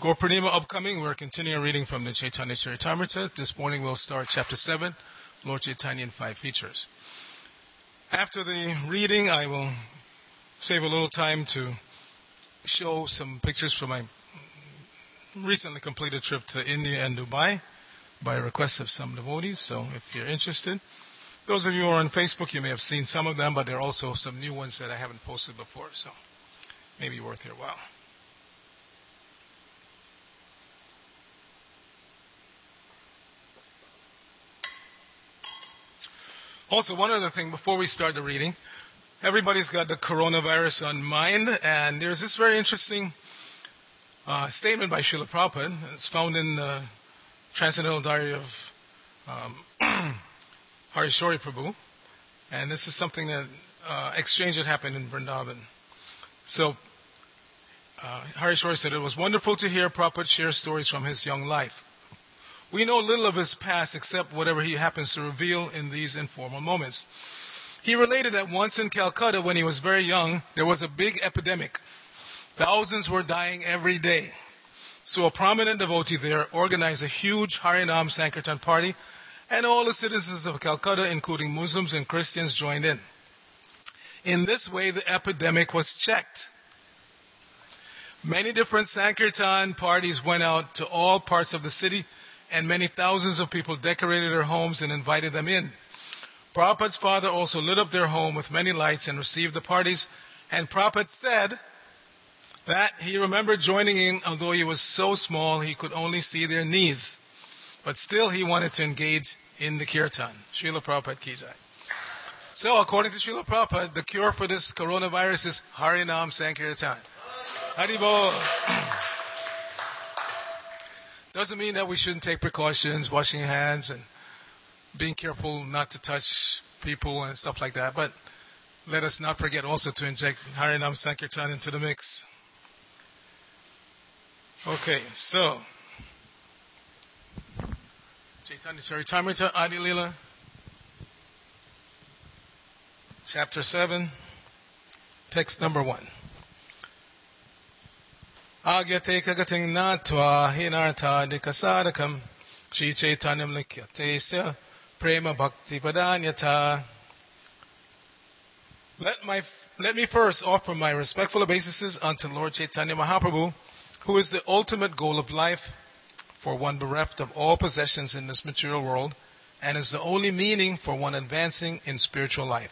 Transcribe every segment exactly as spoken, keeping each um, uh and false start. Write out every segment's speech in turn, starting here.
Gaur Purnima upcoming, we're continuing reading from the Chaitanya Charitamrita. This morning we'll start chapter seven, Lord Chaitanya and Five Features. After the reading, I will save a little time to show some pictures from my recently completed trip to India and Dubai by request of some devotees. So if you're interested, those of you who are on Facebook, you may have seen some of them, but there are also some new ones that I haven't posted before, so maybe worth your while. Also, one other thing before we start the reading, everybody's got the coronavirus on mind, and there's this very interesting uh, statement by Srila Prabhupada. It's found in the Transcendental Diary of um, Harishori Prabhu, and this is something that uh, exchange that happened in Vrindavan. So, uh, Harishori said, it was wonderful to hear Prabhupada share stories from his young life. We know little of his past except whatever he happens to reveal in these informal moments. He related that once in Calcutta, when he was very young, there was a big epidemic. Thousands were dying every day. So a prominent devotee there organized a huge Harinam Sankirtan party, and all the citizens of Calcutta, including Muslims and Christians, joined in. In this way, the epidemic was checked. Many different Sankirtan parties went out to all parts of the city, and many thousands of people decorated their homes and invited them in. Prabhupada's father also lit up their home with many lights and received the parties, and Prabhupada said that he remembered joining in, although he was so small he could only see their knees. But still he wanted to engage in the kirtan. Srila Prabhupada Ki Jai. So according to Srila Prabhupada, the cure for this coronavirus is Harinam Sankirtan. Haribol. Doesn't mean that we shouldn't take precautions, washing hands and being careful not to touch people and stuff like that. But let us not forget also to inject Harinam Sankirtan into the mix. Okay, so Chaitanya Charitamrita Adi Lila, chapter seven, text number one. Agyate kagating natva hinartha dikasadakam Shri Chaitanyam likyatesya prema bhakti padanyata. Let my let me first offer my respectful obeisances unto Lord Chaitanya Mahaprabhu, who is the ultimate goal of life for one bereft of all possessions in this material world, and is the only meaning for one advancing in spiritual life.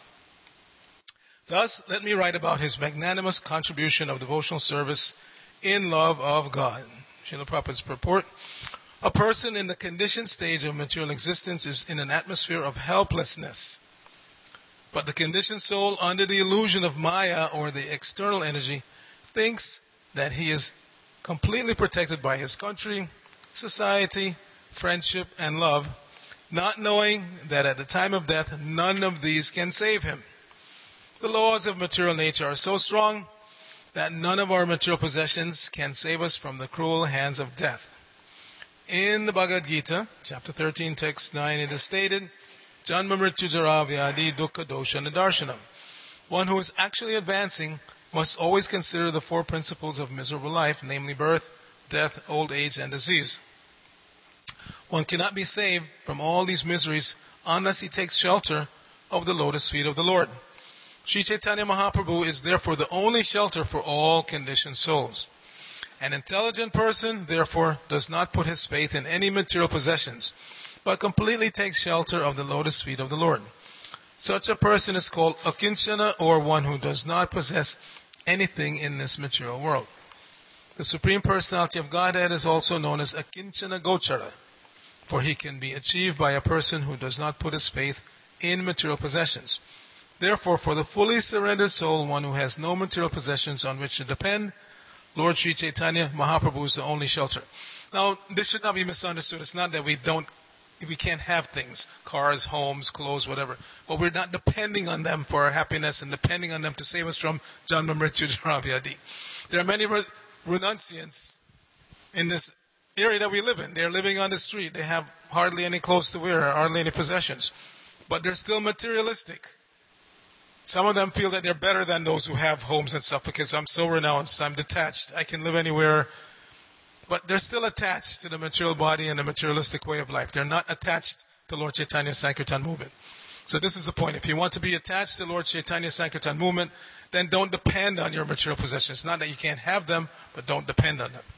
Thus, let me write about his magnanimous contribution of devotional service in love of God. Srila Prabhupada's purport. A person in the conditioned stage of material existence is in an atmosphere of helplessness. But the conditioned soul, under the illusion of Maya or the external energy, thinks that he is completely protected by his country, society, friendship, and love, not knowing that at the time of death, none of these can save him. The laws of material nature are so strong that none of our material possessions can save us from the cruel hands of death. In the Bhagavad Gita, chapter thirteen, text nine, it is stated, Janma mrityu jara vyadi dukkha dosha nidarshanam. One who is actually advancing must always consider the four principles of miserable life, namely birth, death, old age, and disease. One cannot be saved from all these miseries unless he takes shelter of the lotus feet of the Lord. Sri Chaitanya Mahaprabhu is therefore the only shelter for all conditioned souls. An intelligent person, therefore, does not put his faith in any material possessions, but completely takes shelter of the lotus feet of the Lord. Such a person is called akinchana, or one who does not possess anything in this material world. The Supreme Personality of Godhead is also known as akinchana gochara, for he can be achieved by a person who does not put his faith in material possessions. Therefore, for the fully surrendered soul, one who has no material possessions on which to depend, Lord Sri Chaitanya Mahaprabhu is the only shelter. Now, this should not be misunderstood. It's not that we don't, we can't have things, cars, homes, clothes, whatever, but we're not depending on them for our happiness and depending on them to save us from Janma Mrityu Jara Vyadi. There are many re- renunciants in this area that we live in. They're living on the street. They have hardly any clothes to wear, hardly any possessions, but they're still materialistic. Some of them feel that they're better than those who have homes and stuff because I'm so renounced, I'm detached, I can live anywhere, but they're still attached to the material body and the materialistic way of life. They're not attached to Lord Chaitanya's Sankirtan movement. So this is the point. If you want to be attached to Lord Chaitanya's Sankirtan movement, then don't depend on your material possessions. Not that you can't have them, but don't depend on them.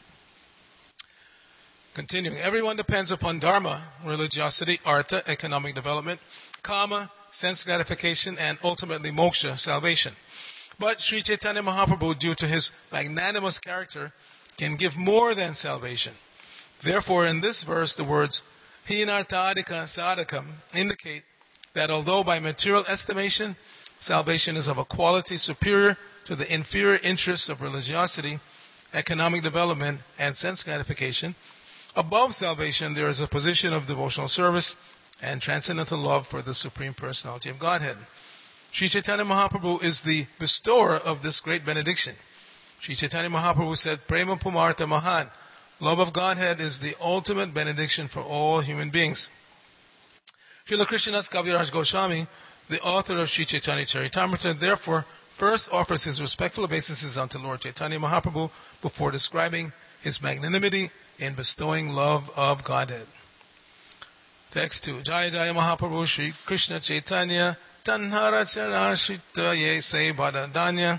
Continuing, everyone depends upon dharma, religiosity, artha, economic development, kama, sense gratification, and ultimately moksha, salvation. But Sri Chaitanya Mahaprabhu, due to his magnanimous character, can give more than salvation. Therefore, in this verse, the words hinartadika sadakam indicate that although by material estimation, salvation is of a quality superior to the inferior interests of religiosity, economic development, and sense gratification, above salvation there is a position of devotional service and transcendental love for the Supreme Personality of Godhead. Sri Chaitanya Mahaprabhu is the bestower of this great benediction. Sri Chaitanya Mahaprabhu said, Prema Pumartha Mahan, love of Godhead is the ultimate benediction for all human beings. Srila Krishnadas Kaviraj Goswami, the author of Sri Chaitanya Charitamrita, therefore first offers his respectful obeisances unto Lord Chaitanya Mahaprabhu before describing his magnanimity in bestowing love of Godhead. Text two. Jaya Jaya Mahaprabhu Sri Krishna Chaitanya Tanhara Charashita Ye Se Badadanya.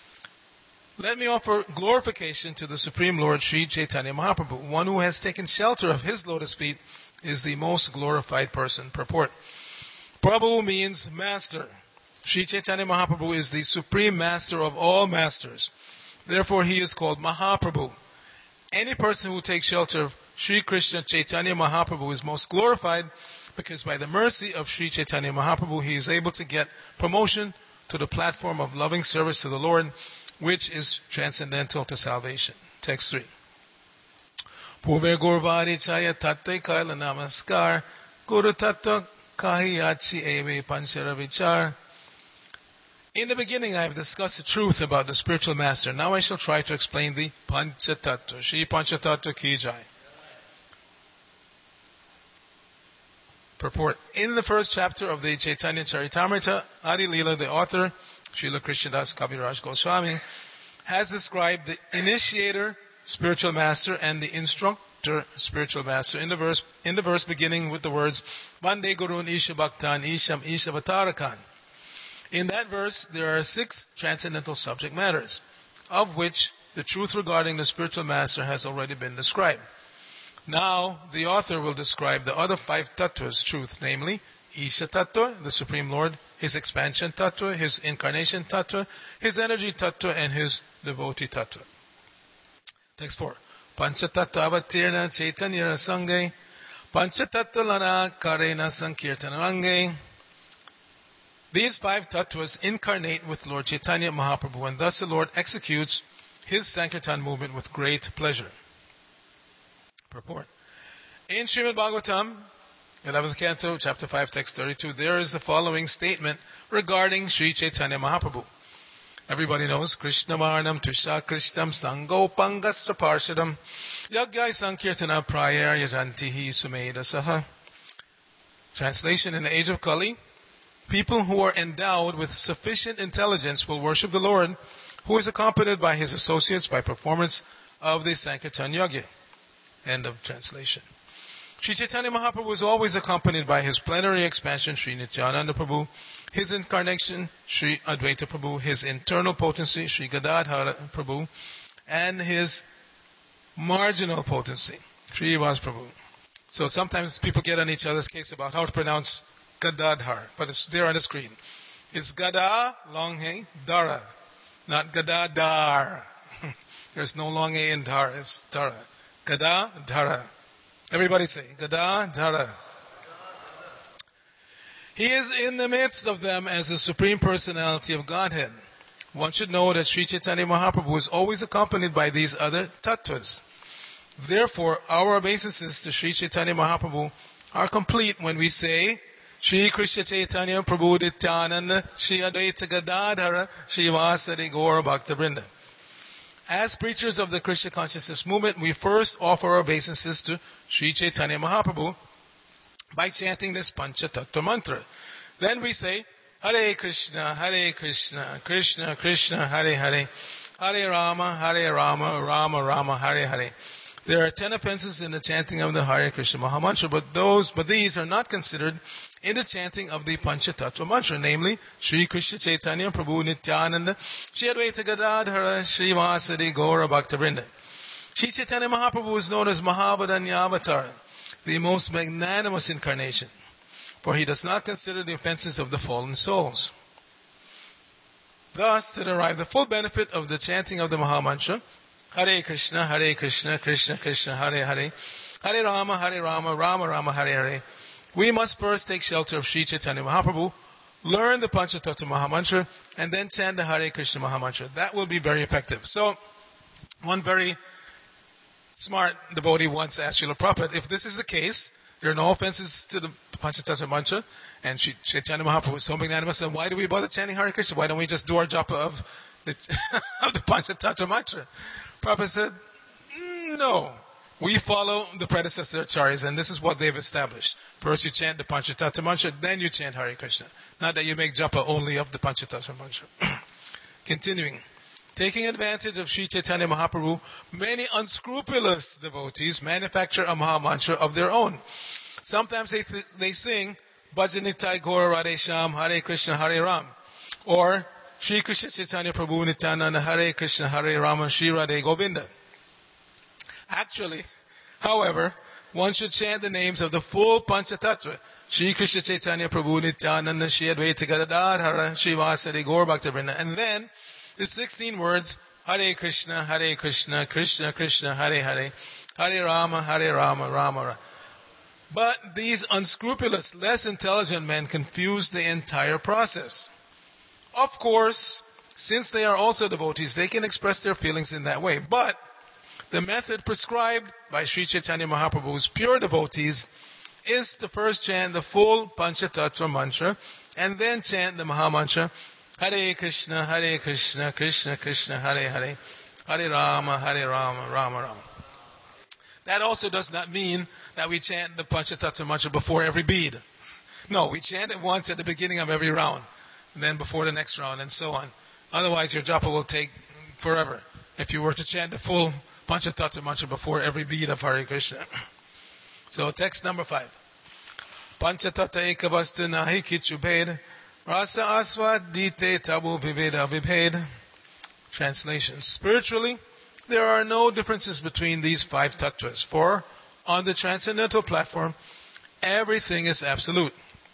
Let me offer glorification to the Supreme Lord Sri Chaitanya Mahaprabhu. One who has taken shelter of his lotus feet is the most glorified person. Purport. Prabhu means master. Sri Chaitanya Mahaprabhu is the supreme master of all masters. Therefore he is called Mahaprabhu. Any person who takes shelter of Sri Krishna Chaitanya Mahaprabhu is most glorified because by the mercy of Sri Chaitanya Mahaprabhu he is able to get promotion to the platform of loving service to the Lord, which is transcendental to salvation. Text three. Purve Gurvari Chaya Tatte Kaila Namaskar Guru Tattva Kahiyachi Eve Panchara Vichar. In the beginning I have discussed the truth about the spiritual master. Now I shall try to explain the Panchatattva. Shri Panchatattva Ki Jai. Purport. In the first chapter of the Chaitanya Charitamrita, Adi Leela, the author, Srila Krishnadas Kaviraj Goswami, has described the initiator, spiritual master, and the instructor, spiritual master, in the verse, in the verse beginning with the words, Vande Gurun Isha Bhaktan Isham Isha Vatarakan. In that verse, there are six transcendental subject matters, of which the truth regarding the spiritual master has already been described. Now, the author will describe the other five tattvas, truth, namely, Isha Tattva, the Supreme Lord, his expansion tattva, his incarnation tattva, his energy tattva, and his devotee tattva. Text four. Panchatattva avatirna chaitanya rasange, panchatattva lana karena sankirtanarange. These five tattvas incarnate with Lord Chaitanya Mahaprabhu, and thus the Lord executes his Sankirtan movement with great pleasure. Purport. In Srimad Bhagavatam, eleventh canto, chapter five, text thirty-two, there is the following statement regarding Sri Chaitanya Mahaprabhu. Everybody knows, Krishna Varnam Tusha Krishnam Sangopangastra Parshadam Yagyai Sankirtana Prayar Yajantihi Sumeda Saha. Translation: in the age of Kali, people who are endowed with sufficient intelligence will worship the Lord, who is accompanied by his associates by performance of the Sankirtan Yagya. End of translation. Sri Chaitanya Mahaprabhu is always accompanied by his plenary expansion, Sri Nityananda Prabhu, his incarnation, Sri Advaita Prabhu, his internal potency, Sri Gadadhara Prabhu, and his marginal potency, Sri Vas Prabhu. So sometimes people get on each other's case about how to pronounce Gadadhar, but it's there on the screen. It's Gada, long A, Dara, not Gadadhar. There's no long A in Dhar, it's Dara. Gadadhara. Everybody say, Gadadhara. He is in the midst of them as the Supreme Personality of Godhead. One should know that Sri Chaitanya Mahaprabhu is always accompanied by these other tattvas. Therefore, our obeisances to Sri Chaitanya Mahaprabhu are complete when we say, Shri Krishna Chaitanya Prabhu Nityananda Shri Advaita Gadadhara Shri Vasari Gaura Bhakta Vrinda. As preachers of the Krishna consciousness movement, we first offer our obeisances to Sri Chaitanya Mahaprabhu by chanting this Panchatattva mantra. Then we say, Hare Krishna, Hare Krishna, Krishna Krishna, Hare Hare, Hare Rama, Hare Rama, Rama Rama, Hare Hare. There are ten offenses in the chanting of the Hare Krishna Mahamantra, but those, but these are not considered in the chanting of the Panchatattva mantra, namely, Shri Krishna Chaitanya Prabhu Nityananda, Shri Advaita Gadadhara, Shri Vasadi Gaura Bhaktivinoda. Shri Chaitanya Mahaprabhu is known as Mahavadanya Avatar, the most magnanimous incarnation, for he does not consider the offenses of the fallen souls. Thus, to derive the full benefit of the chanting of the Mahamantra, Hare Krishna, Hare Krishna, Krishna Krishna, Hare Hare, Hare Rama, Hare Rama, Rama Rama, Hare Hare, we must first take shelter of Sri Chaitanya Mahaprabhu, learn the Panchatattva Mahamantra, and then chant the Hare Krishna Mahamantra. That will be very effective. So, one very smart devotee once asked Srila Prabhupada, if this is the case, there are no offenses to the Panchatattva mantra, and Sri Chaitanya Mahaprabhu is so magnanimous, then why do we bother chanting Hare Krishna? Why don't we just do our japa of the, of the Panchatattva mantra? Prabhupada said, mm, no. We follow the predecessor acharyas, and this is what they've established. First you chant the Panchatattva mantra, then you chant Hare Krishna. Not that you make japa only of the Panchatattva mantra. Continuing. Taking advantage of Sri Chaitanya Mahaprabhu, many unscrupulous devotees manufacture a Mahamantra of their own. Sometimes they, th- they sing, Bhajanitai Gaura Radhe Shyam, Hare Krishna, Hare Ram. Or, Shri Krishna Chaitanya Prabhu Nityananda, Hare Krishna, Hare Rama, Shri Radhe Govinda. Actually, however, one should chant the names of the full Panchatattva. Shri Krishna Chaitanya Prabhu Nityananda, Shri Advaita Gadadhara, Shri Vasadi Gaura Bhaktivinoda. And then, the sixteen words, Hare Krishna, Hare Krishna, Krishna Krishna, Hare Hare, Hare Rama, Hare Rama, Rama Rama. But these unscrupulous, less intelligent men confuse the entire process. Of course, since they are also devotees, they can express their feelings in that way. But the method prescribed by Sri Chaitanya Mahaprabhu's pure devotees is to first chant the full Panchatattva mantra and then chant the Mahamantra, Hare Krishna, Hare Krishna, Krishna Krishna, Hare Hare, Hare Rama, Hare Rama, Rama Rama. That also does not mean that we chant the Panchatattva mantra before every bead. No, we chant it once at the beginning of every round, and then before the next round, and so on. Otherwise, your japa will take forever if you were to chant the full Panchatattva mantra before every bead of Hare Krishna. So, text number five. Panchatattva ekavastu nahi kichu bhed, rasa asvadite tabu viveda vibhed. Translation. Spiritually, there are no differences between these five tattvas, for on the transcendental platform, everything is absolute.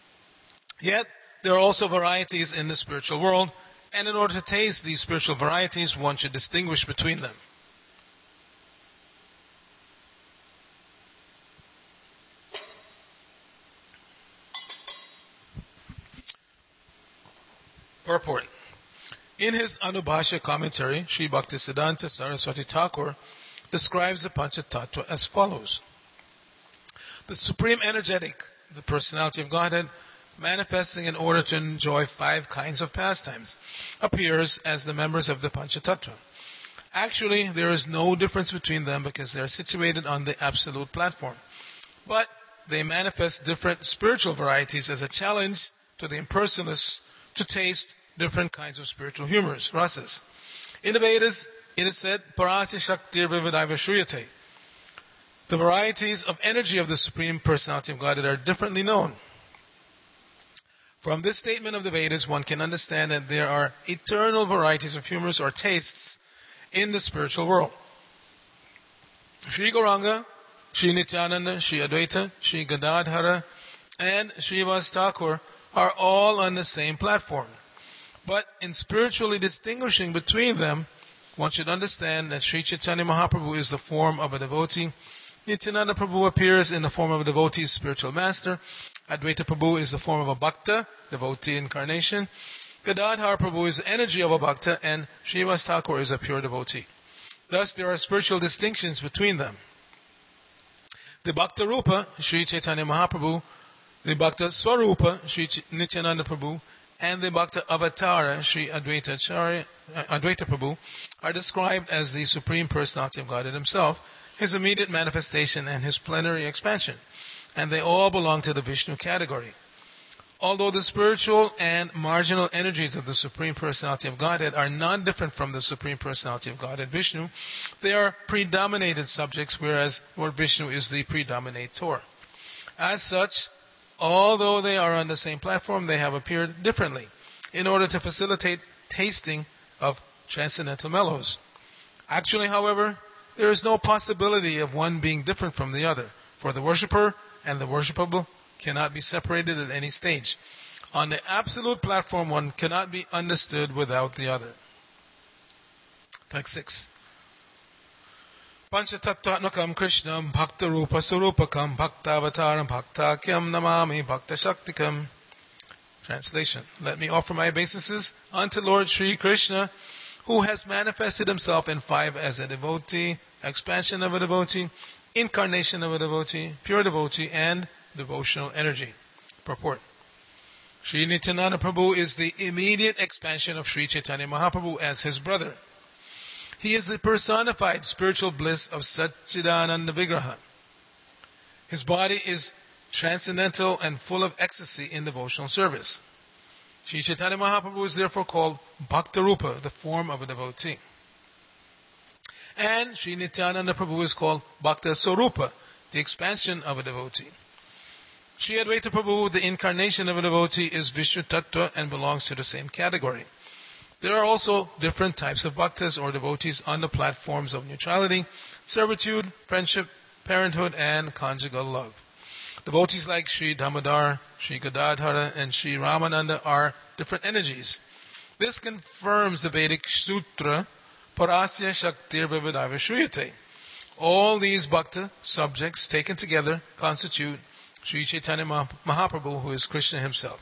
Yet, there are also varieties in the spiritual world, and in order to taste these spiritual varieties, one should distinguish between them. Purport. In his Anubhashya commentary, Sri Bhaktisiddhanta Saraswati Thakur describes the Panchatattva as follows. The Supreme Energetic, the Personality of Godhead, manifesting in order to enjoy five kinds of pastimes, appears as the members of the Panchatattva. Actually, there is no difference between them because they are situated on the absolute platform. But they manifest different spiritual varieties as a challenge to the impersonalists to taste different kinds of spiritual humors, rasas. In the Vedas, it is said, Parasya Shaktir Vivadaiva Shruyate. The varieties of energy of the Supreme Personality of Godhead are differently known. From this statement of the Vedas, one can understand that there are eternal varieties of humors or tastes in the spiritual world. Sri Gauranga, Sri Nityananda, Sri Advaita, Sri Gadadhara, and Sri Vas Thakur are all on the same platform. But in spiritually distinguishing between them, one should understand that Sri Chaitanya Mahaprabhu is the form of a devotee, Nityananda Prabhu appears in the form of a devotee's spiritual master, Advaita Prabhu is the form of a bhakta, devotee incarnation, Gadadhar Prabhu is the energy of a bhakta, and Srivas Thakur is a pure devotee. Thus, there are spiritual distinctions between them. The Bhakta Rupa, Sri Chaitanya Mahaprabhu, the Bhakta Swarupa, Sri Nityananda Prabhu, and the Bhakta Avatara, Sri Advaita, Acharya, uh, Advaita Prabhu, are described as the Supreme Personality of Godhead Himself, His immediate manifestation, and His plenary expansion. And they all belong to the Vishnu category. Although the spiritual and marginal energies of the Supreme Personality of Godhead are not different from the Supreme Personality of Godhead, Vishnu, they are predominated subjects, whereas Lord Vishnu is the predominator. As such, although they are on the same platform, they have appeared differently in order to facilitate tasting of transcendental mellows. Actually, however, there is no possibility of one being different from the other, for the worshipper and the worshipable cannot be separated at any stage. On the absolute platform, one cannot be understood without the other. Text six. Panchatattvatmakam Krishnam Bhakta Rupa Surupakam Bhakta Avataram Bhakta Kyam Namami Bhakta Shaktikam. Translation. Let me offer my obeisances unto Lord Sri Krishna, who has manifested himself in five as a devotee, expansion of a devotee, incarnation of a devotee, pure devotee, and devotional energy. Purport. Sri Nityananda Prabhu is the immediate expansion of Sri Chaitanya Mahaprabhu as his brother. He is the personified spiritual bliss of Satchidananda Vigraha. His body is transcendental and full of ecstasy in devotional service. Sri Chaitanya Mahaprabhu is therefore called Bhakta Rupa, the form of a devotee. And Sri Nityananda Prabhu is called Bhakta Swarupa, the expansion of a devotee. Sri Advaita Prabhu, the incarnation of a devotee, is Vishnu Tattva and belongs to the same category. There are also different types of bhaktas or devotees on the platforms of neutrality, servitude, friendship, parenthood, and conjugal love. Devotees like Sri Damodar, Sri Gadadhara, and Sri Ramananda are different energies. This confirms the Vedic sutra, Parasya Shaktir Vividaiva Shriyate. All these bhakta subjects taken together constitute Sri Chaitanya Mahaprabhu, who is Krishna himself.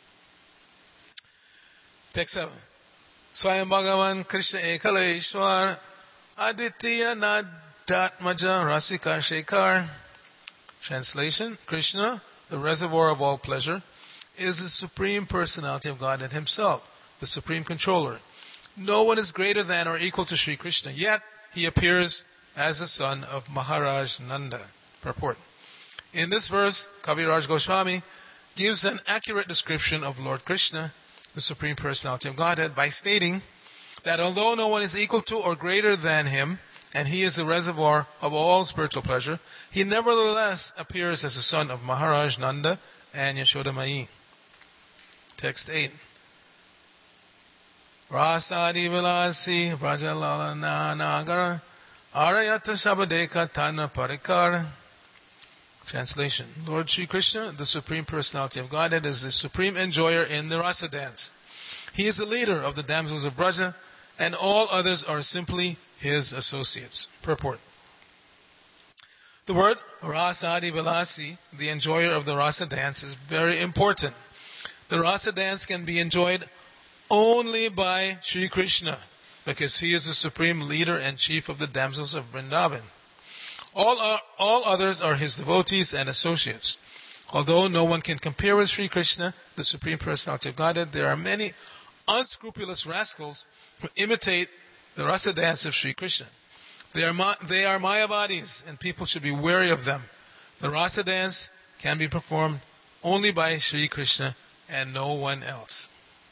Text seven. Swayam Bhagavan Krishna Ekala Ishwar Aditya Nadatmaja Rasika Shekhar. Translation. Krishna, the reservoir of all pleasure, is the Supreme Personality of Godhead himself, the Supreme Controller. No one is greater than or equal to Sri Krishna, yet he appears as the son of Maharaj Nanda. Purport. In this verse, Kaviraj Goswami gives an accurate description of Lord Krishna, the Supreme Personality of Godhead, by stating that although no one is equal to or greater than him, and he is the reservoir of all spiritual pleasure, he nevertheless appears as the son of Maharaj Nanda and Yashoda Mai. Text eight. Rasadi Vilasi Vrajalala Nagara Arayata Shabadeka Tana Parikar. Translation. Lord Sri Krishna, the Supreme Personality of Godhead, is the supreme enjoyer in the rasa dance. He is the leader of the damsels of Braja, and all others are simply his associates. Purport. The word Rasadi Vilasi, the enjoyer of the rasa dance, is very important. The rasa dance can be enjoyed only by Sri Krishna, because he is the supreme leader and chief of the damsels of Vrindavan. All, are, all others are his devotees and associates. Although no one can compare with Sri Krishna, the Supreme Personality of Godhead, there are many unscrupulous rascals who imitate the rasa dance of Sri Krishna. They are, ma- they are Mayavadis, and people should be wary of them. The rasa dance can be performed only by Sri Krishna and no one else.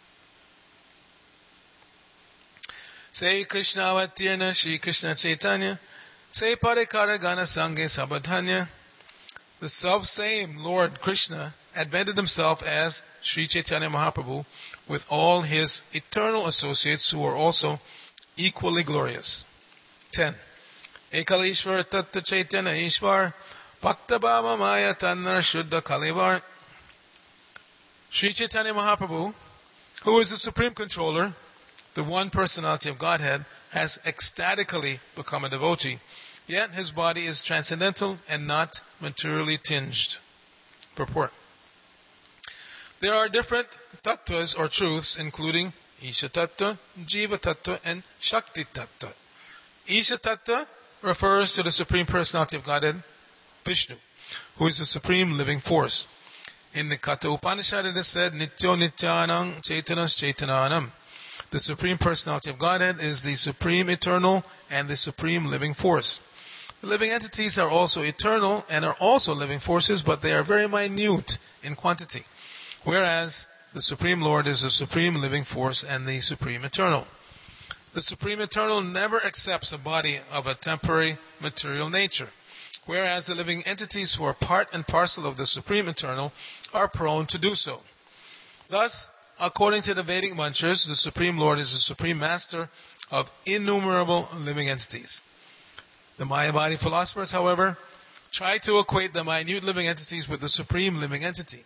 Say Krishna Avatirna Sri Krishna Chaitanya Say Parikara Gana Sanghe Sabadhanya. The self-same Lord Krishna advented himself as Sri Chaitanya Mahaprabhu with all his eternal associates who are also equally glorious. ten. Ekal Ishwar Tattva Chaitanya Ishwar Bhakta Bhava Maya Tanra Shuddha Kalivar. Sri Chaitanya Mahaprabhu, who is the Supreme Controller, the one personality of Godhead, has ecstatically become a devotee, yet his body is transcendental and not materially tinged. Purport. There are different tattvas or truths, including Isha Tattva, Jiva Tattva, and Shakti Tattva. Isha Tattva refers to the Supreme Personality of Godhead, Vishnu, who is the supreme living force. In the Katha Upanishad it is said, Nityo Nityanang Chaitanas Chaitananam. The Supreme Personality of Godhead is the supreme eternal and the supreme living force. The living entities are also eternal and are also living forces, but they are very minute in quantity, whereas the Supreme Lord is the Supreme Living Force and the Supreme Eternal. The Supreme Eternal never accepts a body of a temporary material nature, whereas the living entities who are part and parcel of the Supreme Eternal are prone to do so. Thus, according to the Vedic mantras, the Supreme Lord is the Supreme Master of innumerable living entities. The Mayavadi philosophers, however, try to equate the minute living entities with the Supreme Living Entity.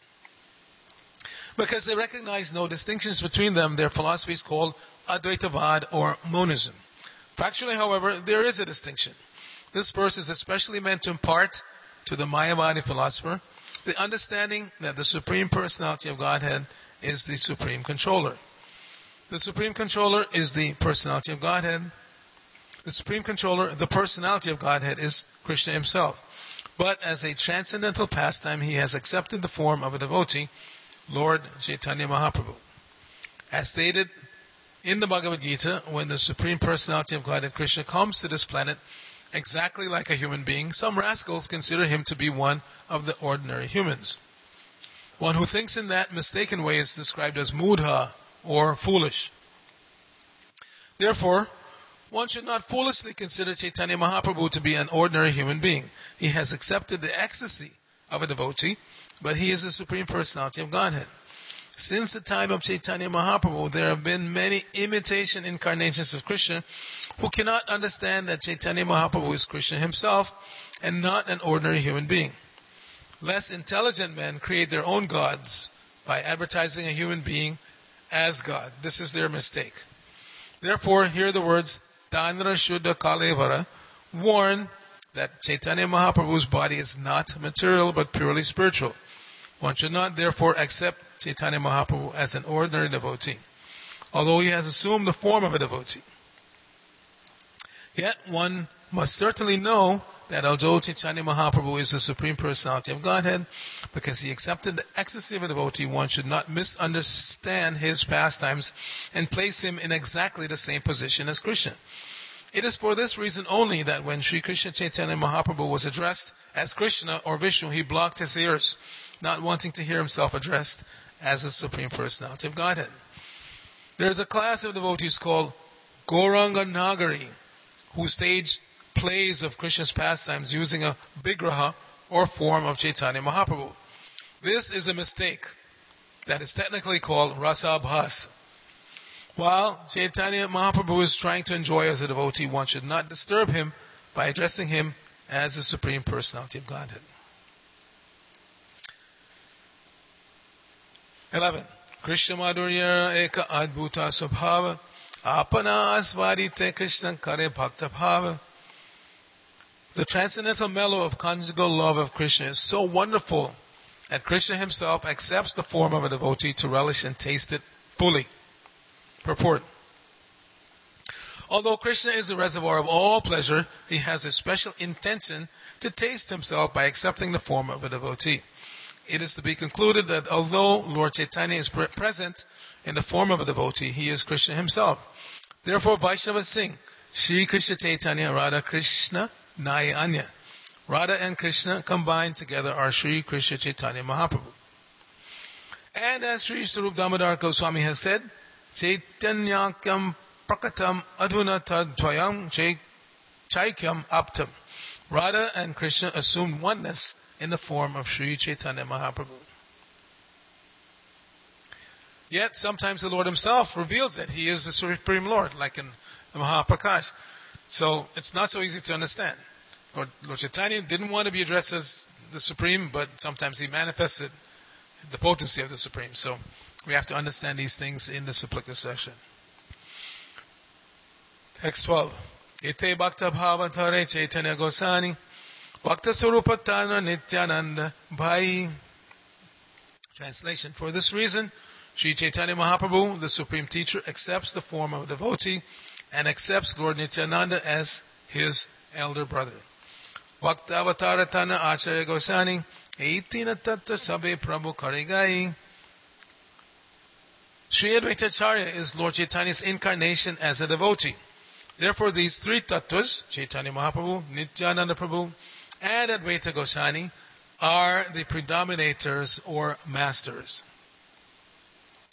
Because they recognize no distinctions between them, their philosophy is called Advaitavad or monism. Factually, however, there is a distinction. This verse is especially meant to impart to the Mayavadi philosopher the understanding that the Supreme Personality of Godhead is the Supreme Controller. The Supreme Controller is the Personality of Godhead. The Supreme Controller, the Personality of Godhead, is Krishna himself. But as a transcendental pastime, he has accepted the form of a devotee, Lord Chaitanya Mahaprabhu. As stated in the Bhagavad Gita, when the Supreme Personality of Godhead Krishna comes to this planet exactly like a human being, some rascals consider him to be one of the ordinary humans. One who thinks in that mistaken way is described as mudha, or foolish. Therefore, one should not foolishly consider Chaitanya Mahaprabhu to be an ordinary human being. He has accepted the ecstasy of a devotee, but he is the Supreme Personality of Godhead. Since the time of Chaitanya Mahaprabhu, there have been many imitation incarnations of Krishna who cannot understand that Chaitanya Mahaprabhu is Krishna himself and not an ordinary human being. Less intelligent men create their own gods by advertising a human being as God. This is their mistake. Therefore, hear the words Tanra Shuddha Kalevara warn that Chaitanya Mahaprabhu's body is not material but purely spiritual. One should not therefore accept Chaitanya Mahaprabhu as an ordinary devotee, although he has assumed the form of a devotee. Yet one must certainly know that although Chaitanya Mahaprabhu is the Supreme Personality of Godhead, because he accepted the ecstasy of a devotee, one should not misunderstand his pastimes and place him in exactly the same position as Krishna. It is for this reason only that when Sri Krishna Chaitanya Mahaprabhu was addressed as Krishna or Vishnu, he blocked his ears, not wanting to hear himself addressed as the Supreme Personality of Godhead. There is a class of devotees called Gauranga Nagari, who stage plays of Krishna's pastimes using a Vigraha or form of Chaitanya Mahaprabhu. This is a mistake that is technically called Rasabhas. While Chaitanya Mahaprabhu is trying to enjoy as a devotee, one should not disturb him by addressing him as the Supreme Personality of Godhead. eleven. Krishna Madhurya Eka Adbhuta Subhava Apana Asvarite Krishna Kare Bhakta Bhava. The transcendental mellow of conjugal love of Krishna is so wonderful that Krishna himself accepts the form of a devotee to relish and taste it fully. Purport. Although Krishna is the reservoir of all pleasure, he has a special intention to taste himself by accepting the form of a devotee. It is to be concluded that although Lord Chaitanya is pre- present in the form of a devotee, he is Krishna himself. Therefore, Vaishnavas sing, Shri Krishna Chaitanya Radha Krishna Naya Anya. Radha and Krishna combined together are Shri Krishna Chaitanya Mahaprabhu. And as Sri Sarup Damodar Goswami has said, Chaitanyakyam prakatam adhuna tadvayam chaikyam aptam. Radha and Krishna assumed oneness in the form of Sri Chaitanya Mahaprabhu. Yet sometimes the Lord himself reveals that he is the Supreme Lord, like in the Mahaprakash. So it's not so easy to understand. Lord, Lord Chaitanya didn't want to be addressed as the Supreme, but sometimes he manifested the potency of the Supreme. So we have to understand these things in the Supplika section. Text twelve. Ite bhakta bhavatare Chaitanya Gosani Bhakta Surupatana Nityananda Bhai. Translation. For this reason, Sri Chaitanya Mahaprabhu, the Supreme Teacher, accepts the form of a devotee and accepts Lord Nityananda as his elder brother. Bhakta Avataratana Acharya Gosani Eitina Tatta Sabe Prabhu Karigai. Sri Advaitacharya is Lord Chaitanya's incarnation as a devotee. Therefore, these three tattvas, Chaitanya Mahaprabhu, Nityananda Prabhu, and Advaita Goswami, are the predominators or masters.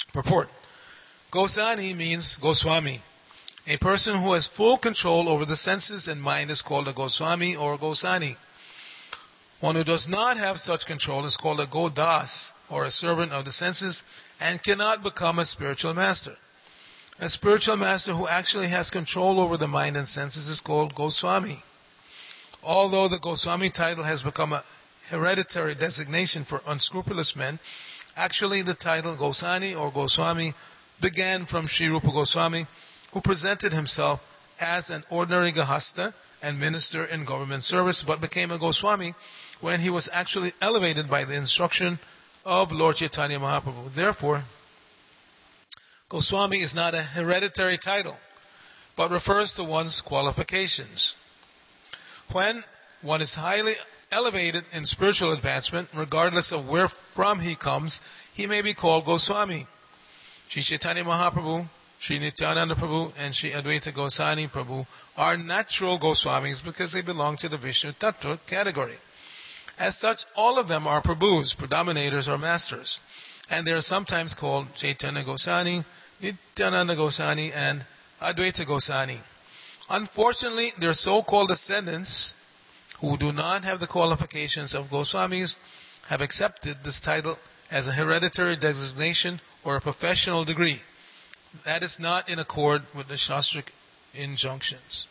Purport. Gosani means Goswami. A person who has full control over the senses and mind is called a Goswami or Gosani. One who does not have such control is called a Godas, or a servant of the senses, and cannot become a spiritual master. A spiritual master who actually has control over the mind and senses is called Goswami. Although the Goswami title has become a hereditary designation for unscrupulous men, actually the title Gosani or Goswami began from Sri Rupa Goswami, who presented himself as an ordinary Gahasta and minister in government service, but became a Goswami when he was actually elevated by the instruction of Lord Chaitanya Mahaprabhu. Therefore, Goswami is not a hereditary title, but refers to one's qualifications. When one is highly elevated in spiritual advancement, regardless of where from he comes, he may be called Goswami. Sri Chaitanya Mahaprabhu, Sri Nityananda Prabhu, and Sri Advaita Gosani Prabhu are natural Goswamis because they belong to the Vishnu Tattva category. As such, all of them are Prabhus, predominators or masters, and they are sometimes called Chaitanya Gosani, Nityananda Gosani, and Advaita Gosani. Unfortunately, their so-called descendants, who do not have the qualifications of Goswamis, have accepted this title as a hereditary designation or a professional degree. That is not in accord with the Shastric injunctions.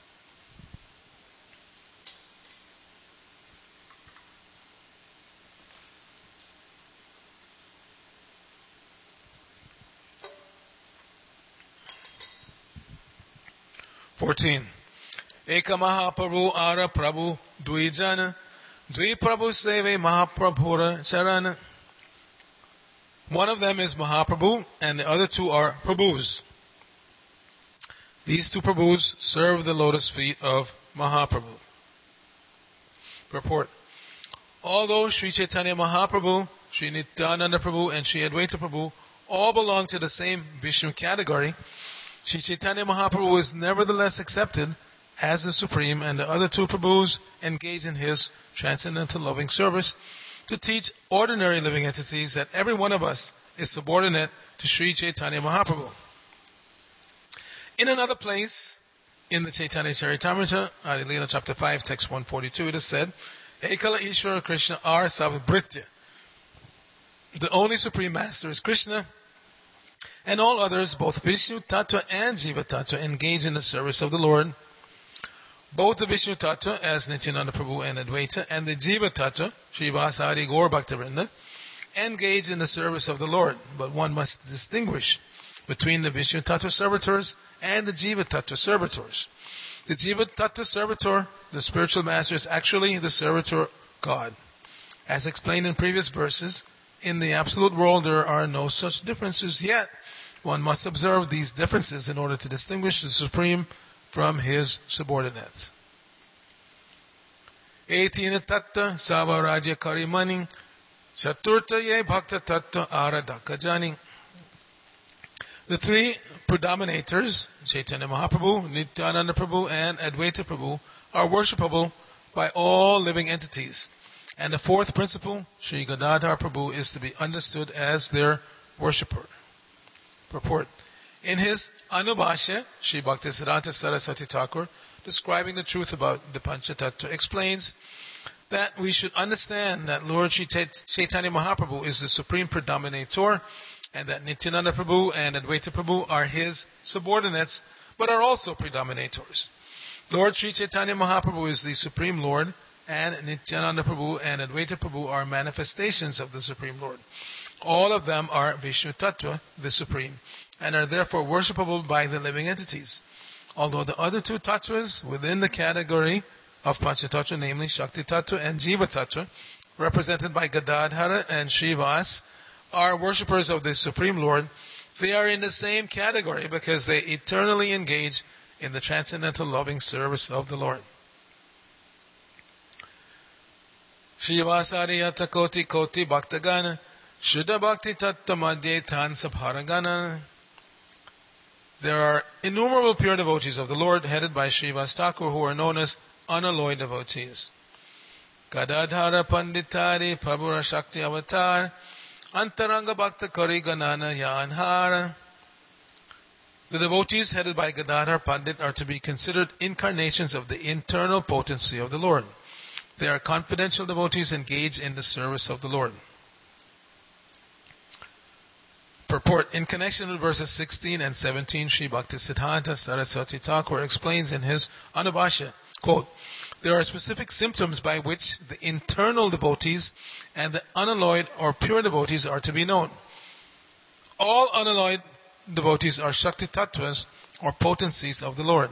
fourteen. Eka Mahaprabhu Ara Prabhu Dvijana Dvi Prabhu Seve Mahaprabhura Charana. One of them is Mahaprabhu and the other two are Prabhus. These two Prabhus serve the lotus feet of Mahaprabhu. Purport. Although Sri Chaitanya Mahaprabhu, Sri Nityananda Prabhu, and Sri Advaita Prabhu all belong to the same Vishnu category, Sri Chaitanya Mahaprabhu is nevertheless accepted as the Supreme, and the other two Prabhus engage in his transcendental loving service to teach ordinary living entities that every one of us is subordinate to Sri Chaitanya Mahaprabhu. In another place, in the Chaitanya Charitamrita, Adi Leela chapter five, text one forty-two, it is said, Ekala Ishvara Krishna Ar Savabhritya. The only Supreme Master is Krishna, and all others, both Vishnu Tattva and Jiva Tattva, engage in the service of the Lord. Both the Vishnu Tattva, as Nityananda Prabhu and Advaita, and the Jiva Tattva, Srivasadi Gaur Bhaktivinoda, engage in the service of the Lord. But one must distinguish between the Vishnu Tattva servitors and the Jiva Tattva servitors. The Jiva Tattva servitor, the spiritual master, is actually the servitor God. As explained in previous verses, in the absolute world there are no such differences, yet one must observe these differences in order to distinguish the Supreme from his subordinates. Etina tatta savaraja karimani chaturta ye bhakta tatta aradhakajani. The three predominators, Chaitanya Mahaprabhu, Nityananda Prabhu, and Advaita Prabhu, are worshipable by all living entities. And the fourth principle, Sri Gadadhar Prabhu, is to be understood as their worshipper. Purport. In his Anubhashya, Sri Bhaktisiddhanta Saraswati Thakur, describing the truth about the Panchatattva, explains that we should understand that Lord Sri Chaitanya Mahaprabhu is the supreme predominator, and that Nityananda Prabhu and Advaita Prabhu are his subordinates, but are also predominators. Lord Sri Chaitanya Mahaprabhu is the Supreme Lord, and Nityananda Prabhu and Advaita Prabhu are manifestations of the Supreme Lord. All of them are Vishnu Tattva, the Supreme, and are therefore worshipable by the living entities. Although the other two Tattvas within the category of Panchatattva, namely Shakti Tattva and Jiva Tattva, represented by Gadadhara and Srivas, are worshippers of the Supreme Lord, they are in the same category because they eternally engage in the transcendental loving service of the Lord. Srivasariyata koti koti bhaktagana Shuddha Bhakti Tattva Madhye Tan Sabharagana. There are innumerable pure devotees of the Lord, headed by Srivas Thakur, who are known as unalloyed devotees. Gadadhara Panditari Prabhura Shakti Avatar Antaranga Bhakta Kari Ganana Yanhara. The devotees headed by Gadadhar Pandit are to be considered incarnations of the internal potency of the Lord. They are confidential devotees engaged in the service of the Lord. Purport. In connection with verses sixteen and seventeen, Sri Bhaktisiddhanta Saraswati Thakur explains in his Anubhashya, quote, there are specific symptoms by which the internal devotees and the unalloyed or pure devotees are to be known. All unalloyed devotees are Shakti Tattvas or potencies of the Lord.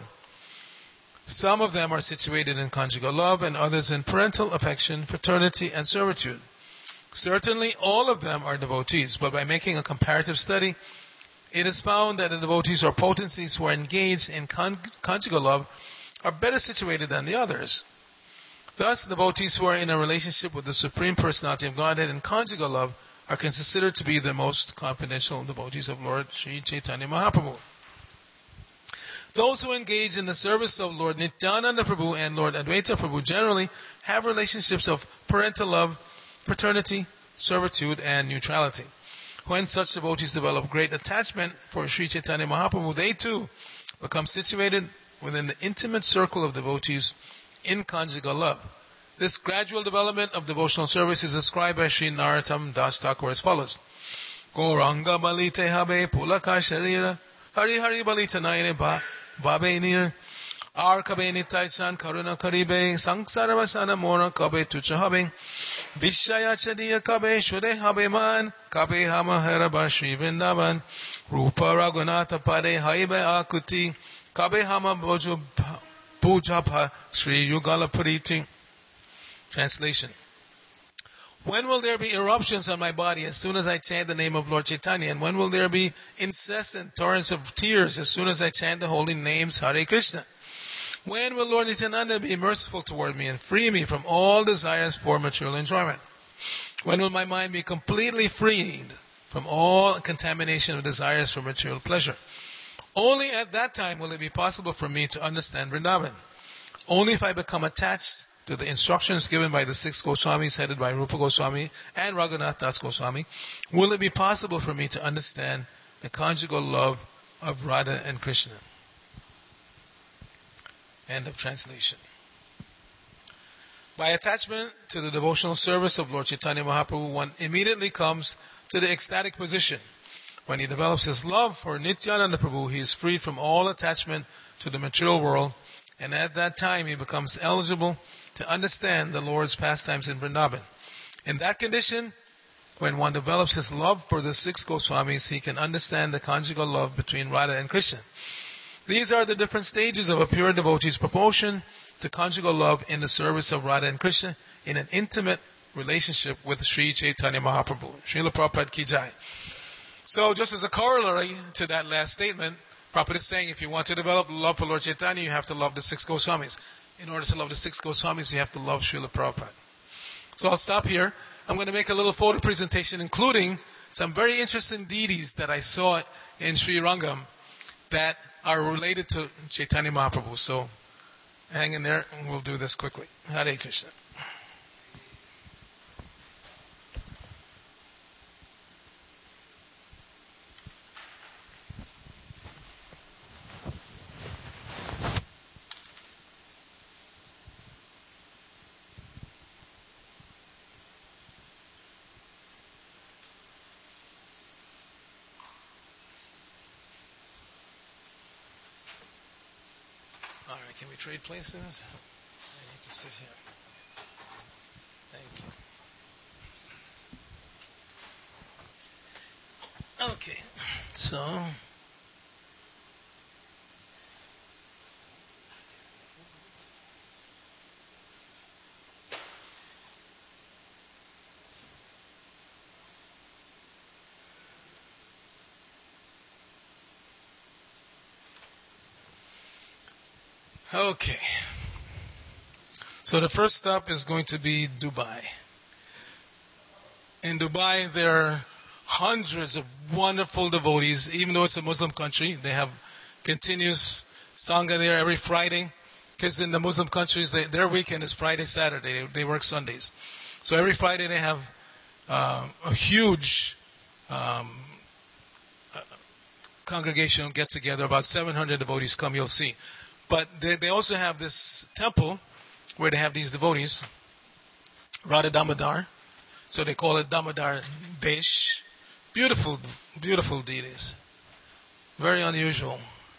Some of them are situated in conjugal love and others in parental affection, fraternity and servitude. Certainly all of them are devotees, but by making a comparative study, it is found that the devotees or potencies who are engaged in con- conjugal love are better situated than the others. Thus, devotees who are in a relationship with the Supreme Personality of Godhead in conjugal love are considered to be the most confidential devotees of Lord Sri Chaitanya Mahaprabhu. Those who engage in the service of Lord Nityananda Prabhu and Lord Advaita Prabhu generally have relationships of parental love, fraternity, servitude, and neutrality. When such devotees develop great attachment for Sri Chaitanya Mahaprabhu, they too become situated within the intimate circle of devotees in conjugal love. This gradual development of devotional service is described by Sri Narottam Das Thakur as follows. Gauranga balite habe pulaka sharira hari hari balita naine ba babe nir ar kabe nitaichan karuna karibe sangsara vasana mora kabe tucha habe vishaya chadiya kabe shure habe man kabe hama haraba Shri Vrindavan rupa raghunatha pade haibe akuti kabe hama bojo pujabha Shri Yugala Pariti. Translation. When will there be eruptions on my body as soon as I chant the name of Lord Chaitanya? And when will there be incessant torrents of tears as soon as I chant the holy names Hare Krishna? When will Lord Nityananda be merciful toward me and free me from all desires for material enjoyment? When will my mind be completely freed from all contamination of desires for material pleasure? Only at that time will it be possible for me to understand Vrindavan. Only if I become attached to the instructions given by the six Goswamis headed by Rupa Goswami and Raghunath Das Goswami will it be possible for me to understand the conjugal love of Radha and Krishna. End of translation. By attachment to the devotional service of Lord Chaitanya Mahaprabhu, one immediately comes to the ecstatic position. When he develops his love for Nityananda Prabhu, he is freed from all attachment to the material world, and at that time he becomes eligible to understand the Lord's pastimes in Vrindavan. In that condition, when one develops his love for the six Goswamis, he can understand the conjugal love between Radha and Krishna. These are the different stages of a pure devotee's proportion to conjugal love in the service of Radha and Krishna in an intimate relationship with Sri Chaitanya Mahaprabhu. Srila Prabhupada Ki Jai. So just as a corollary to that last statement, Prabhupada is saying if you want to develop love for Lord Chaitanya, you have to love the six Goswamis. In order to love the six Goswamis, you have to love Srila Prabhupada. So I'll stop here. I'm going to make a little photo presentation including some very interesting deities that I saw in Sri Rangam that are related to Chaitanya Mahaprabhu. So hang in there and we'll do this quickly. Hare Krishna. All right, can we trade places? I need to sit here. Thank you. Okay, so Okay. So the first stop is going to be Dubai. In Dubai, there are hundreds of wonderful devotees. Even though it's a Muslim country, they have continuous Sangha there every Friday. Because in the Muslim countries, they, their weekend is Friday, Saturday. They, they work Sundays. So every Friday they have um, a huge um, uh, congregational get together. About seven hundred devotees come. You'll see, but they, they also have this temple where they have these devotees, Radha Damodar. So they call it Damodar Desh. Beautiful, beautiful deities. Very unusual.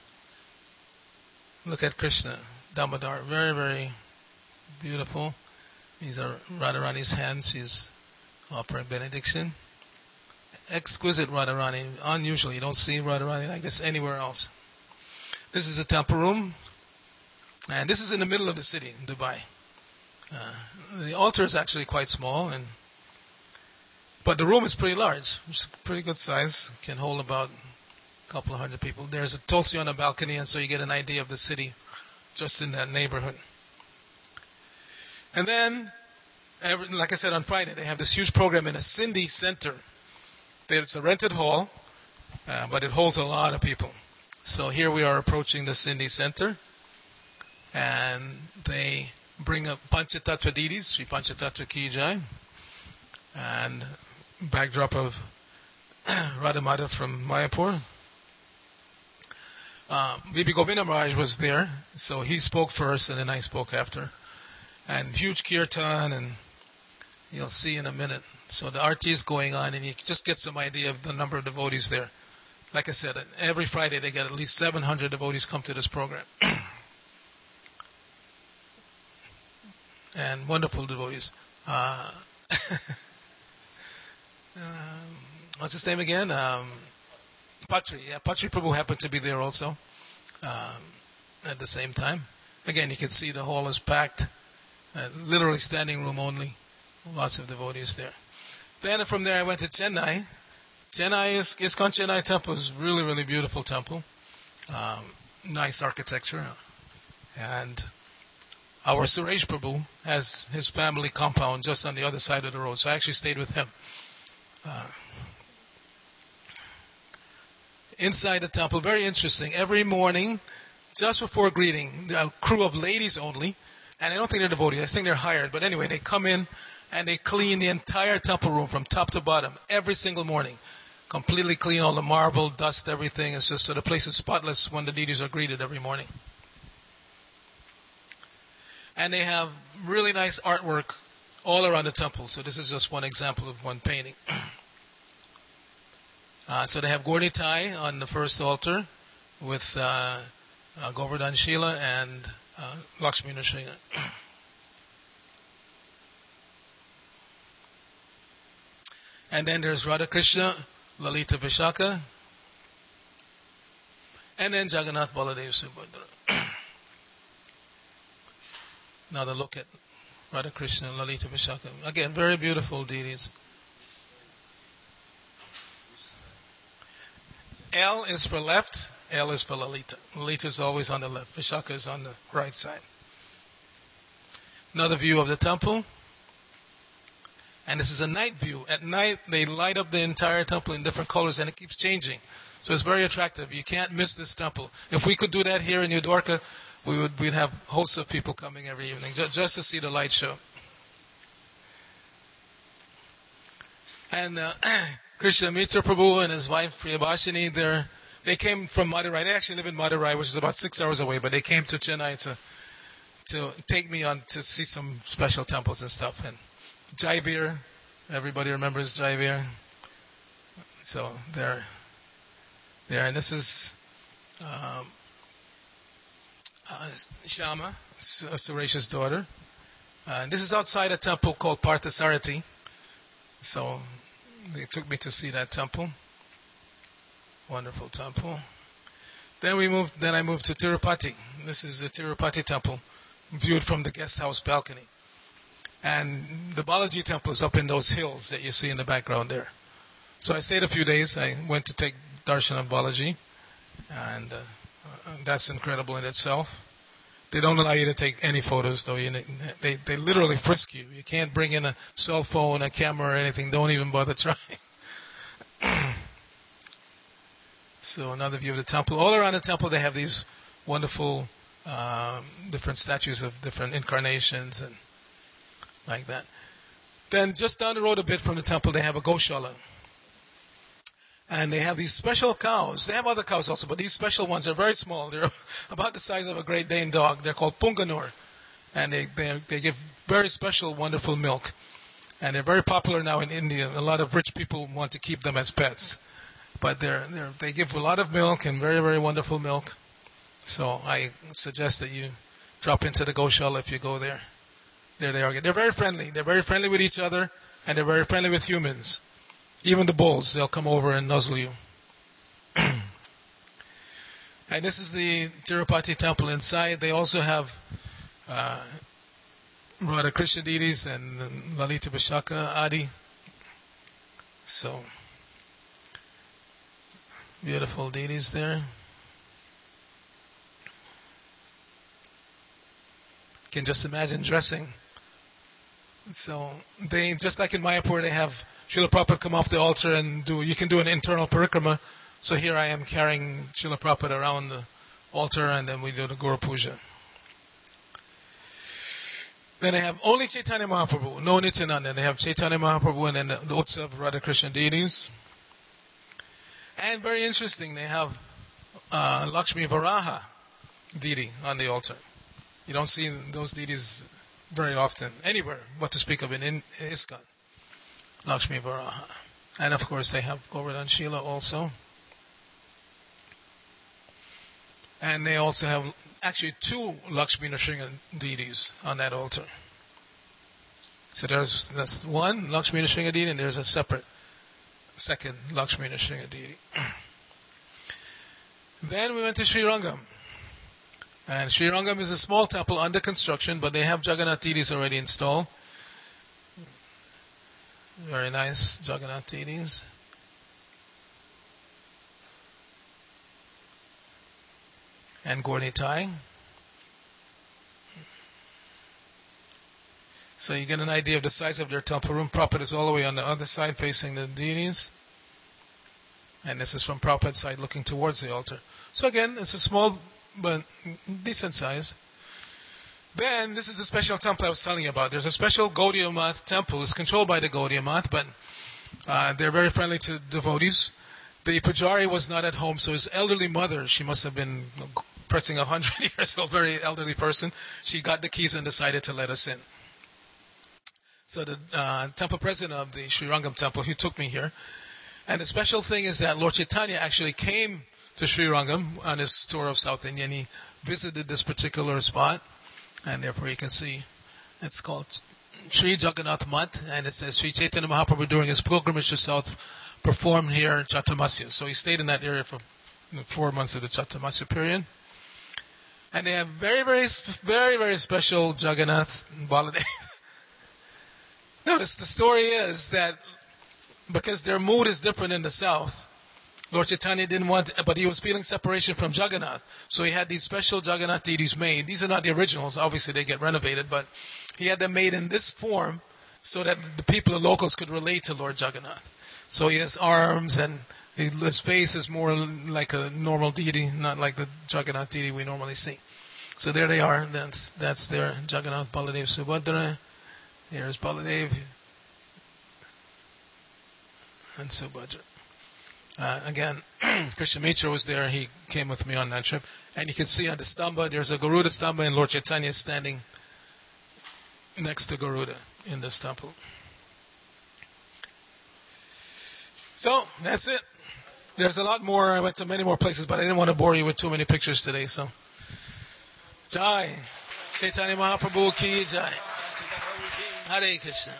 Look at Krishna, Damodar. Very, very beautiful. These are Radharani's hands. She's offering benediction. Exquisite Radharani. Unusual. You don't see Radharani like this anywhere else. This is a temple room. And this is in the middle of the city, in Dubai. Uh, the altar is actually quite small, and but the room is pretty large. It's pretty good size. Can hold about a couple of hundred people. There's a Tulsi on the balcony, and so you get an idea of the city just in that neighborhood. And then, every, like I said, on Friday, they have this huge program in a Sindhi center. It's a rented hall, uh, but it holds a lot of people. So here we are approaching the Sindhi center, and they bring up Panchatattva deities, Sri Panchatattva Ki Jai, and backdrop of Radha Madhav from Mayapur. Uh, Bibi Govinda Maharaj was there, so he spoke first and then I spoke after. And huge kirtan, and you'll see in a minute. So the arti is going on, and you just get some idea of the number of devotees there. Like I said, every Friday they get at least seven hundred devotees come to this program. And wonderful devotees. Uh, um, what's his name again? Um, Patri. Yeah, Patri Prabhu happened to be there also um, at the same time. Again, you can see the hall is packed. Uh, literally standing room only. Lots of devotees there. Then from there I went to Chennai. Chennai is ISKCON Chennai temple is really, really beautiful temple. Um, nice architecture. And our Suresh Prabhu has his family compound just on the other side of the road. So I actually stayed with him. Uh, inside the temple, very interesting. Every morning, just before greeting, a crew of ladies only, and I don't think they're devotees, I think they're hired, but anyway, they come in and they clean the entire temple room from top to bottom every single morning. Completely clean all the marble, dust, everything. It's just so the place is spotless when the deities are greeted every morning. And they have really nice artwork all around the temple. So this is just one example of one painting. uh, so they have Gaur Nitai on the first altar with uh, uh, Govardhan Shila and uh, Lakshmi Nrsimha. And then there's Radha Krishna, Lalita Vishaka, and then Jagannath Baladev Subhadra. Another look at Radha Krishna and Lalita Vishaka. Again, very beautiful deities. L is for left, L is for Lalita. Lalita is always on the left, Vishaka is on the right side. Another view of the temple. And this is a night view. At night, they light up the entire temple in different colors, and it keeps changing. So it's very attractive. You can't miss this temple. If we could do that here in New Dwarka, we would we'd have hosts of people coming every evening just, just to see the light show. And uh, Krishna Mitra Prabhu and his wife Priyabhashini, they're, they came from Madurai. They actually live in Madurai, which is about six hours away, but they came to Chennai to to take me on to see some special temples and stuff. And Jaivir, everybody remembers Jaivir. So they're there, and this is um, uh, Shama, Suresh's daughter. Uh, and this is outside a temple called Parthasarathi. So they took me to see that temple. Wonderful temple. Then we moved. Then I moved to Tirupati. This is the Tirupati temple, viewed from the guest house balcony. And the Balaji temple is up in those hills that you see in the background there. So I stayed a few days. I went to take darshan of Balaji, and uh, that's incredible in itself. They don't allow you to take any photos, though. You, they they literally frisk you. You can't bring in a cell phone, a camera, or anything. Don't even bother trying. So another view of the temple. All around the temple, they have these wonderful um, different statues of different incarnations and like that. Then just down the road a bit from the temple, they have a Goshala. And they have these special cows. They have other cows also, but these special ones are very small. They're about the size of a Great Dane dog. They're called Punganur. And they, they, they give very special, wonderful milk. And they're very popular now in India. A lot of rich people want to keep them as pets. But they're, they're, they give a lot of milk and very, very wonderful milk. So I suggest that you drop into the Goshala if you go there. There they are. They're very friendly. They're very friendly with each other, and they're very friendly with humans. Even the bulls, they'll come over and nuzzle you. And this is the Tirupati temple. Inside, they also have uh, Radha Krishna deities and Lalita Vishaka Adi. So, beautiful deities there. You can just imagine dressing. So they, just like in Mayapur, they have Srila Prabhupada come off the altar and do, you can do an internal parikrama. So here I am carrying Srila Prabhupada around the altar, and then we do the Guru Puja. Then they have only Chaitanya Mahaprabhu, no Nityananda. They have Chaitanya Mahaprabhu and then the, the Utsav Radha Krishna deities. And very interesting, they have uh, Lakshmi Varaha deity on the altar. You don't see those deities very often anywhere, what to speak of in, in ISKCON. Lakshmi Varaha. And of course they have Govardhan Shila also. And they also have actually two Lakshmi Nrsimha deities on that altar. So there's that's one Lakshmi Nrsimha deity, and there's a separate second Lakshmi Nrsimha deity. Then we went to Sri Rangam. And Sri Rangam is a small temple under construction, but they have Jagannath deities already installed. Very nice Jagannath deities. And Gaur-Nitai. So you get an idea of the size of their temple room. Prabhupada is all the way on the other side facing the deities. And this is from Prabhupada's side looking towards the altar. So again, it's a small but decent size. Then, this is a special temple I was telling you about. There's a special Gaudiya Math temple. It's controlled by the Gaudiya Math, but uh, they're very friendly to devotees. The Pujari was not at home, so his elderly mother, she must have been pressing one hundred years old, very elderly person. She got the keys and decided to let us in. So the uh, temple president of the Sri Rangam temple, he took me here. And the special thing is that Lord Chaitanya actually came to Sri Rangam on his tour of South India, and he visited this particular spot. And therefore you can see it's called Sri Jagannath Mat, and it says Sri Chaitanya Mahaprabhu during his pilgrimage to South performed here Chaturmasya. So he stayed in that area for you know, four months of the Chaturmasya period. And they have very, very, very, very special Jagannath Baladev. Notice the story is that because their mood is different in the south, Lord Chaitanya didn't want, but he was feeling separation from Jagannath. So he had these special Jagannath deities made. These are not the originals. Obviously, they get renovated, but he had them made in this form so that the people, the locals, could relate to Lord Jagannath. So he has arms, and his face is more like a normal deity, not like the Jagannath deity we normally see. So there they are. That's that's their Jagannath, Baladev, Subhadra. Here's Baladev and Subhadra. Uh, again, Krishna Mitra was there. He came with me on that trip. And you can see on the stamba, there's a Garuda stamba, and Lord Chaitanya is standing next to Garuda in this temple. So, that's it. There's a lot more. I went to many more places, but I didn't want to bore you with too many pictures today. So, Jai. Chaitanya Mahaprabhu ki Jai. Hare Krishna.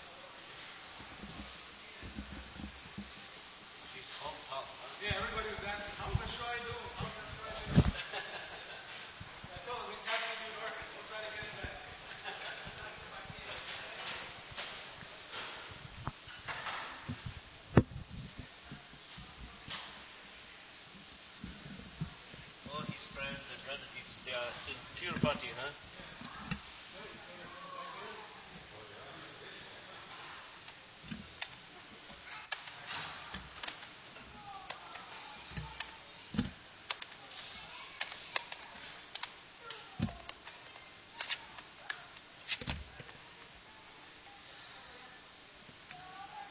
Yeah, everybody was All his friends and relatives, they are in Tirupati, huh?